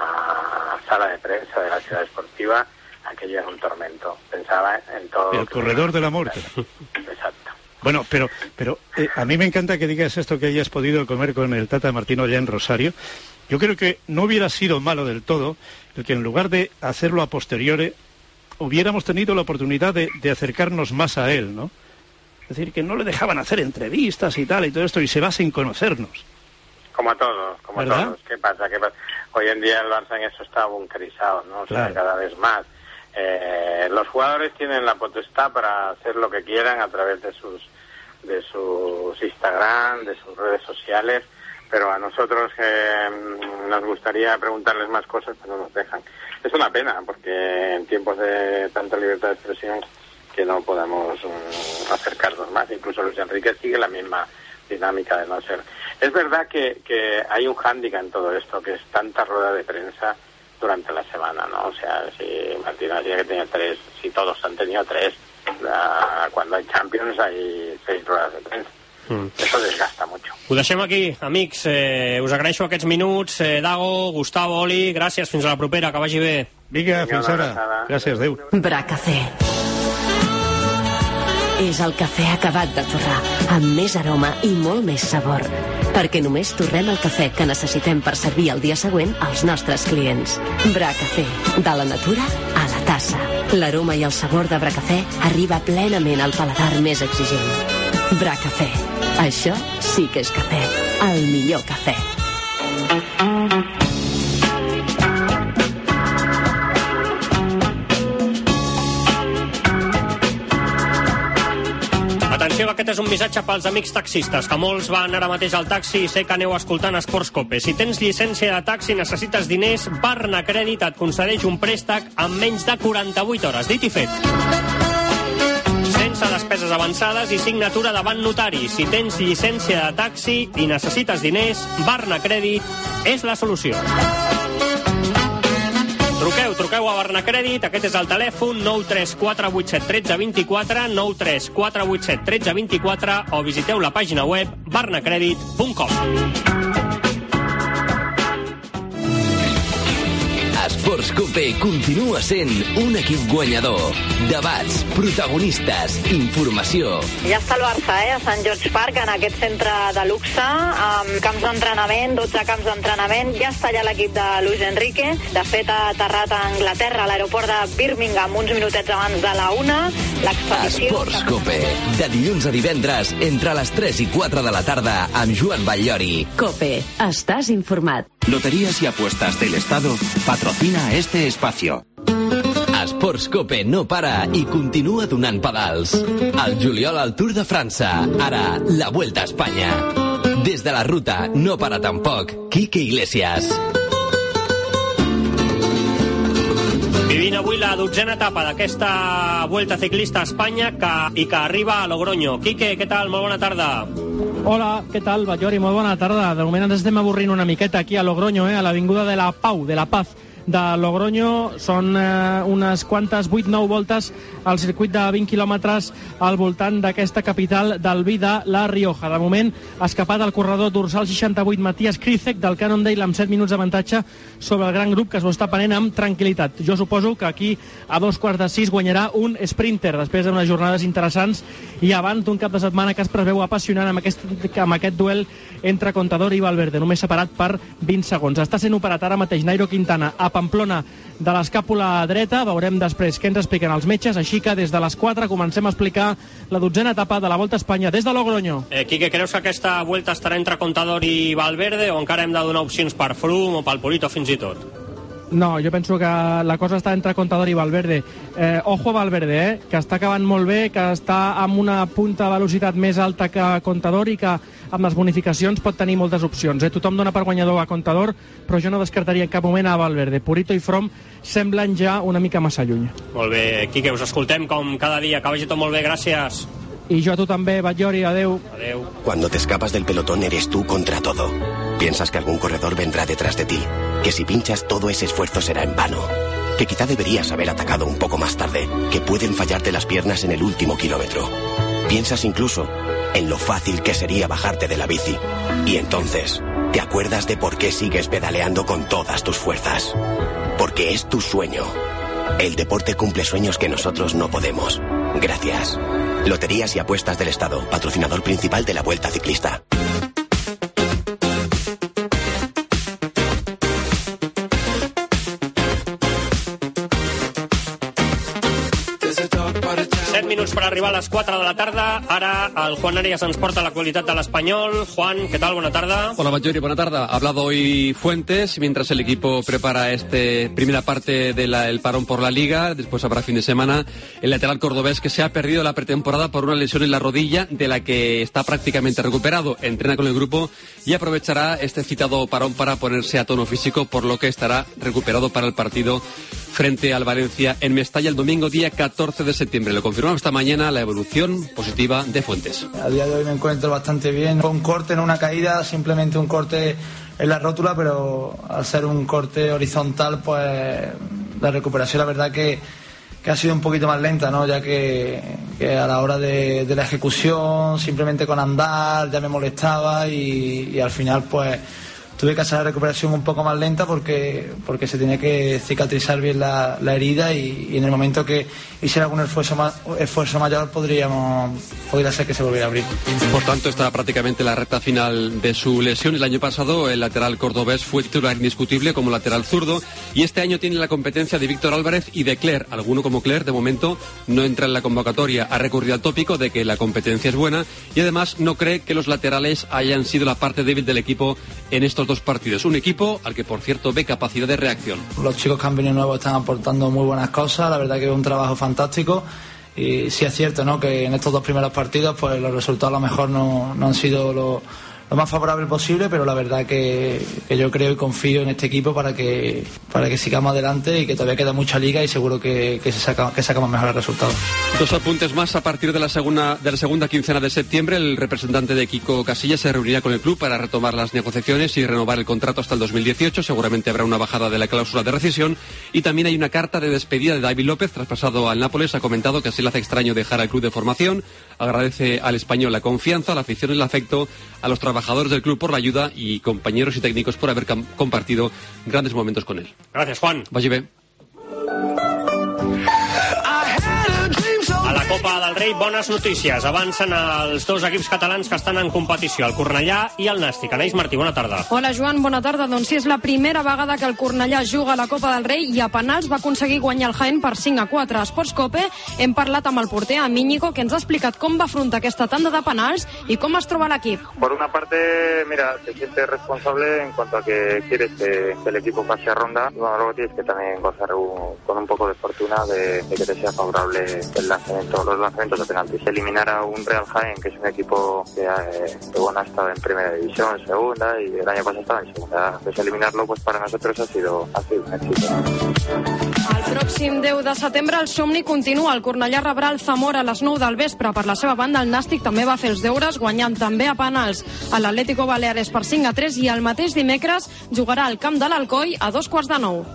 la sala de prensa de la ciudad esportiva, aquello era un tormento. Pensaba en todo. El corredor de la muerte. Exacto. Bueno, pero pero eh, a mí me encanta que digas esto, que hayas podido comer con el Tata Martino allá en Rosario. Yo creo que no hubiera sido malo del todo el que en lugar de hacerlo a posteriori hubiéramos tenido la oportunidad de, de acercarnos más a él, ¿no? Es decir, que no le dejaban hacer entrevistas y tal y todo esto y se va sin conocernos. Como a todos, como ¿verdad? a todos. ¿Qué pasa? ¿Qué pasa? Hoy en día el Barça en eso está bunkerizado, ¿no? O sea, claro. cada vez más. Eh, los jugadores tienen la potestad para hacer lo que quieran a través de sus de sus Instagram, de sus redes sociales, pero a nosotros eh, nos gustaría preguntarles más cosas, pero no nos dejan. Es una pena, porque en tiempos de tanta libertad de expresión que no podamos um, acercarnos más. Incluso Luis Enrique sigue la misma dinámica de no ser. Es verdad que, que hay un hándicap en todo esto, que es tanta rueda de prensa durante la semana, ¿no? O sea, si Martino decía que tenía tres, si todos han tenido tres, la, cuando hay Champions hay seis ruedas de prensa. Mm. Eso desgasta mucho. Ho deixem aquí, amics. Eh, us agraeixo aquests minuts. Eh, Dago, Gustavo, Oli, gràcies. Fins a la propera, que vagi bé. Vinga, fins ara. Gràcies, adéu. Bracafé. És el cafè acabat de torrar, amb més aroma i molt més sabor. Perquè només torrem el cafè que necessitem per servir el dia següent als nostres clients. Bracafé, de la natura a la tassa. L'aroma i el sabor de Bracafé arriba plenament al paladar més exigent. Bracafé, això sí que és cafè, el millor cafè. Atenció, aquest és un missatge pels amics taxistes, que molts van ara mateix al taxi i sé que aneu escoltant Esports Cope. Si tens llicència de taxi i necessites diners, Barna Crèdit et concedeix un préstec en menys de quaranta-vuit hores. Dit i fet. Sense despeses avançades i signatura davant notari. Si tens llicència de taxi i necessites diners, Barna Crèdit és la solució. Truqueu, truqueu a Barnacrèdit, aquest és el telèfon nou tres quatre vuit set un tres dos quatre, nou tres quatre vuit set un tres dos quatre o visiteu la pàgina web barnacredit punt com. Esports Cope continua sent un equip guanyador. Debats, protagonistes, informació. Ja està el Barça, eh, a Sant George Park, en aquest centre de luxe, amb camps d'entrenament, dotze camps d'entrenament. Ja està allà l'equip de Luis Enrique. De fet, ha aterrat a Anglaterra, a l'aeroport de Birmingham, uns minutets abans de la una. L'expedició... Esports Cope, de dilluns a divendres, entre les tres i quatre de la tarda, amb Joan Batllori. Cope, estàs informat. Loterías y Apuestas del Estado patrocina este espacio. Esports Cope no para i continua donant pedals. Al juliol al Tour de França, ara la Vuelta a Espanya. Des de la ruta no para tampoc Quique Iglesias. Vivint avui la dotzena etapa d'aquesta Vuelta Ciclista a Espanya que, i que arriba a Logroño. Quique, què tal? Molt bona tarda. Hola, què tal, Batllori? Molt bona tarda. De moment ens estem avorrint una miqueta aquí a Logroño, eh, a l'avinguda de la Pau, de la Paz de Logroño. Són eh, unes quantes, vuit nou voltes al circuit de vint quilòmetres al voltant d'aquesta capital del vi de La Rioja. De moment ha escapat el corredor dorsal seixanta-vuit Matías Kricek del Cannondale amb set minuts d'avantatge sobre el gran grup que s'ho està prenent amb tranquil·litat. Jo suposo que aquí a dos quarts de sis guanyarà un sprinter després d'unes jornades interessants i abans d'un cap de setmana que es preveu apassionant amb aquest, amb aquest duel entre Contador i Valverde, només separat per vint segons. Està sent operat ara mateix Nairo Quintana a Pamplona de l'escàpula dreta. Veurem després què ens expliquen els metges, així que des de les quatre comencem a explicar la dotzena etapa de la Volta a Espanya des de Logroño. Eh, Quique, creus que aquesta Vuelta estarà entre Contador i Valverde o encara hem de donar opcions per Froome o pel Purito fins i tot? No, jo penso que la cosa està entre Contador i Valverde. Eh, ojo a Valverde, eh, que està acabant molt bé, que està amb una punta de velocitat més alta que Contador i que amb les bonificacions pot tenir moltes opcions. Eh? Tothom dona per guanyador a Contador, però jo no descartaria en cap moment a Valverde. Purito i Froome semblen ja una mica massa lluny. Molt bé, Quique, us escoltem com cada dia. Que vagi tot molt bé, gràcies. Y yo a tú también, Batllori, adeu. Adeu. Cuando te escapas del pelotón eres tú contra todo. Piensas que algún corredor vendrá detrás de ti, que si pinchas todo ese esfuerzo será en vano, que quizá deberías haber atacado un poco más tarde, que pueden fallarte las piernas en el último kilómetro. Piensas incluso en lo fácil que sería bajarte de la bici. Y entonces te acuerdas de por qué sigues pedaleando con todas tus fuerzas. Porque es tu sueño. El deporte cumple sueños que nosotros no podemos. Gracias. Loterías y Apuestas del Estado, patrocinador principal de la Vuelta Ciclista. set minuts per arribar a les quatre de la tarda. Ara el Juan Arias ens porta l'actualitat de l'Espanyol. Juan, ¿qué tal? Buena tarde. Hola, Batllori, buena tarde. Ha hablado hoy Fuentes mientras el equipo prepara esta primera parte del parón por la Liga. Después habrá fin de semana. El lateral cordobés que se ha perdido la pretemporada por una lesión en la rodilla de la que está prácticamente recuperado. Entrena con el grupo y aprovechará este citado parón para ponerse a tono físico, por lo que estará recuperado para el partido frente al Valencia en Mestalla el domingo día catorce de septiembre. Lo confirmamos esta mañana la evolución positiva de Fuentes. A día de hoy me encuentro bastante bien. Fue un corte, no una caída, simplemente un corte en la rótula, pero al ser un corte horizontal, pues la recuperación la verdad que, que ha sido un poquito más lenta, ¿no? Ya que, que a la hora de, de la ejecución, simplemente con andar ya me molestaba y, y al final pues tuve que hacer la recuperación un poco más lenta porque, porque se tenía que cicatrizar bien la, la herida y, y en el momento que hiciera algún esfuerzo, más, esfuerzo mayor podríamos, podría ser que se volviera a abrir. Por tanto, está prácticamente la recta final de su lesión. El año pasado el lateral cordobés fue titular indiscutible como lateral zurdo y este año tiene la competencia de Víctor Álvarez y de Cler. Alguno como Cler de momento no entra en la convocatoria. Ha recurrido al tópico de que la competencia es buena y además no cree que los laterales hayan sido la parte débil del equipo en estos dos partidos. Un equipo al que, por cierto, ve capacidad de reacción. Los chicos que han venido nuevos están aportando muy buenas cosas. La verdad que es un trabajo fantástico. Y sí es cierto, ¿no?, que en estos dos primeros partidos pues los resultados a lo mejor no, no han sido lo, lo más favorable posible, pero la verdad que, que yo creo y confío en este equipo para que, para que sigamos adelante y que todavía queda mucha liga y seguro que, que, se saca, que sacamos mejores resultados. Dos apuntes más. A partir de la segunda de la segunda quincena de septiembre, el representante de Kiko Casillas se reunirá con el club para retomar las negociaciones y renovar el contrato hasta el dos mil dieciocho. Seguramente habrá una bajada de la cláusula de rescisión y también hay una carta de despedida de David López traspasado al Nápoles. Ha comentado que se le hace extraño dejar al club de formación. Agradece al español la confianza, la afición y el afecto, a los trabajadores del club por la ayuda y compañeros y técnicos por haber compartido grandes momentos con él. Gracias, Juan. Vagi bé. A la Copa del Rei, bones notícies. Avancen els dos equips catalans que estan en competició, el Cornellà i el Nàstic. Anaïs Martí, bona tarda. Hola, Joan, bona tarda. Doncs sí, és la primera vegada que el Cornellà juga a la Copa del Rei i a penals va aconseguir guanyar el Jaén per cinc a quatre. A Esports Cope hem parlat amb el porter, amb Íñigo, que ens ha explicat com va afrontar aquesta tanda de penals i com es troba l'equip. Por una parte, mira, te sientes responsable en cuanto a que quieres que, que el equipo pase a ronda. Y bueno, luego tienes que también gozar un, con un poco de fortuna de, de que te sea favorable el lanzamiento, los lanzamientos de penaltis. Eliminar a un Real Jaén, que es un equipo que, eh, que bueno, ha estado en primera división, segunda, y el año pasado estaba en segunda. Pues eliminarlo, pues para nosotros ha sido, ha sido un éxito. El pròxim deu de setembre el somni continua. El Cornellà rebrà el Zamora a les nou del vespre. Per la seva banda, el Nàstic també va fer els deures, guanyant també a penals a l'Atlético Baleares per cinc a tres, i el mateix dimecres jugarà al camp de l'Alcoi a dos quarts de nou.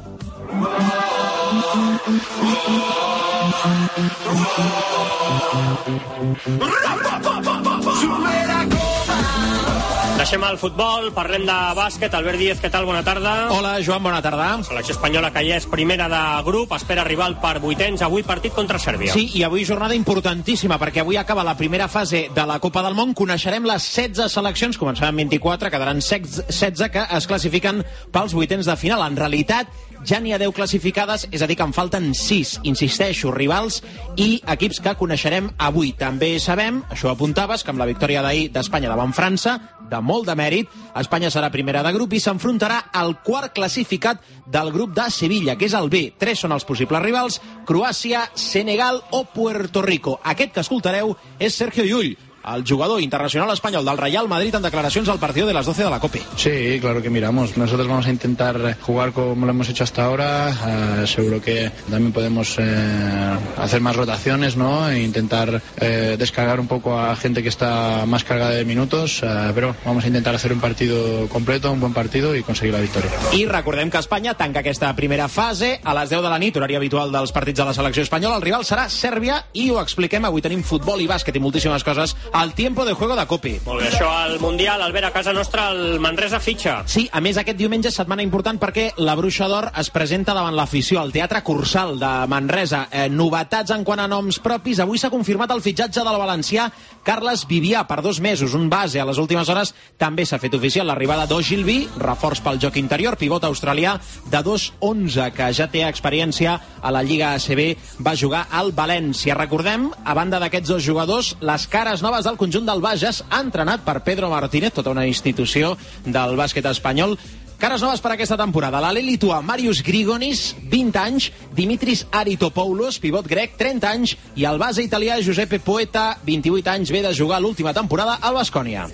Deixem el futbol, parlem de bàsquet. Albert Díez, què tal? Bona tarda. Hola, Joan, bona tarda. La selecció espanyola, que ja és primera de grup, espera rival per vuitens. Avui partit contra Sèrbia. Sí, i avui jornada importantíssima, perquè avui acaba la primera fase de la Copa del Món. Coneixerem les setze seleccions, començaran amb vint-i-quatre, quedaran setze que es classifiquen pels vuitens de final. En realitat, ja n'hi ha deu classificades, és a dir, que en falten sis, insisteixo, rivals i equips que coneixerem avui. També sabem, això apuntaves, que amb la victòria d'ahir d'Espanya davant França, de molt de mèrit, Espanya serà primera de grup i s'enfrontarà al quart classificat del grup de Sevilla, que és el B. Tres són els possibles rivals: Croàcia, Senegal o Puerto Rico. Aquest que escoltareu és Sergio Llull, al jugador internacional español del Real Madrid, en declaraciones al partido de las doce de la COPE. Sí, claro que miramos. Nosotros vamos a intentar jugar como lo hemos hecho hasta ahora. Uh, seguro que también podemos eh, hacer más rotaciones, ¿no? E intentar eh, descargar un poco a gente que está más cargada de minutos. Uh, pero vamos a intentar hacer un partido completo, un buen partido y conseguir la victòria. I recordem que Espanya tanca aquesta primera fase a les deu de la nit, horari habitual dels partits de la selecció espanyola. El rival serà Sèrbia i ho expliquem. Avui tenim futbol i bàsquet i moltíssimes coses al tiempo de juego de COPE. Molt bé, això al Mundial, Albert, a casa nostra, el Manresa fitxa. Sí, a més, aquest diumenge és setmana important perquè la Bruixa d'Or es presenta davant l'afició al Teatre Cursal de Manresa. Eh, novetats en quant a noms propis. Avui s'ha confirmat el fitxatge del valencià Carles Vivià per dos mesos, un base. A les últimes hores també s'ha fet oficial l'arribada d'Ogilvy, reforç pel joc interior, pivot australià de dos onze, que ja té experiència a la Lliga A C B, va jugar al València. Recordem, a banda d'aquests dos jugadors, les cares noves del conjunt del Bages, entrenat per Pedro Martínez, tota una institució del bàsquet espanyol. Cares noves per aquesta temporada: l'alè lituà Marius Grigonis, vint anys, Dimitris Aritopoulos, pivot grec, trenta anys, i el base italià Giuseppe Poeta, vint-i-vuit anys, ve de jugar l'última temporada al Baskonia.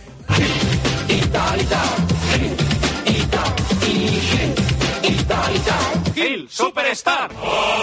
Gil, Superstar!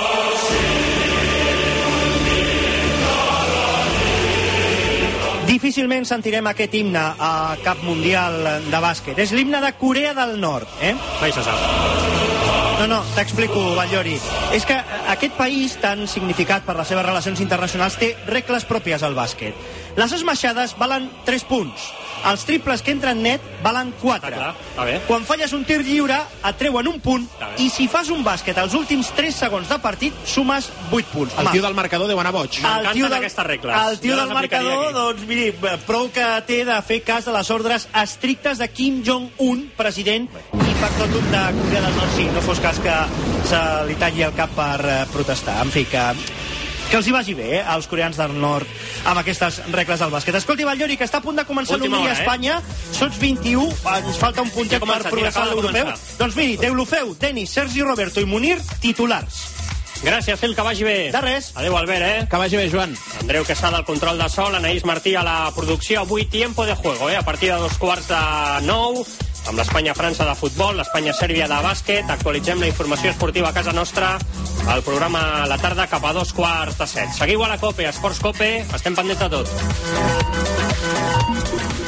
Difícilment sentirem aquest himne a cap mundial de bàsquet. És l'himne de Corea del Nord, eh? Vai, César. No, no, t'explico, Batllori. És que aquest país, tan significat per les seves relacions internacionals, té regles pròpies al bàsquet. Les esmaixades valen tres punts. Els triples que entren net valen quatre. Ah, clar. Bé. Quan falles un tir lliure, et treuen un punt, i si fas un bàsquet als últims tres segons de partit, sumes vuit punts. El tio del marcador deu anar boig. M'encanten aquestes regles. El tio del marcador, doncs, miri, prou que té de fer cas de les ordres estrictes de Kim Jong-un, president i factotum de Corea del Nord, sí, no fos cas que se li talli el cap per uh, protestar. En fi, que... que els hi vagi bé, eh, als coreans del nord amb aquestes regles del bàsquet. Escolti, Batllori, que està a punt de començar l'Unió a Espanya, eh? Sots vint-i-u, ens falta un puntet per progressar a l'europeu. Doncs miri, Deulofeu, Denis, Sergi Roberto i Munir, titulars. Gràcies, Phil, que vagi bé. De res. Adéu, Albert, eh? Que vagi bé, Joan. Andreu Quesada al control de sol, Anaïs Martí a la producció. Avui tiempo de juego, eh? A partir de dos quarts de nou, amb l'Espanya-França de futbol, l'Espanya-Sèrbia de bàsquet. Actualitzem la informació esportiva a casa nostra al programa a la tarda cap a dos quarts de set. Seguiu a la COPE, Esports COPE, estem pendents de tot.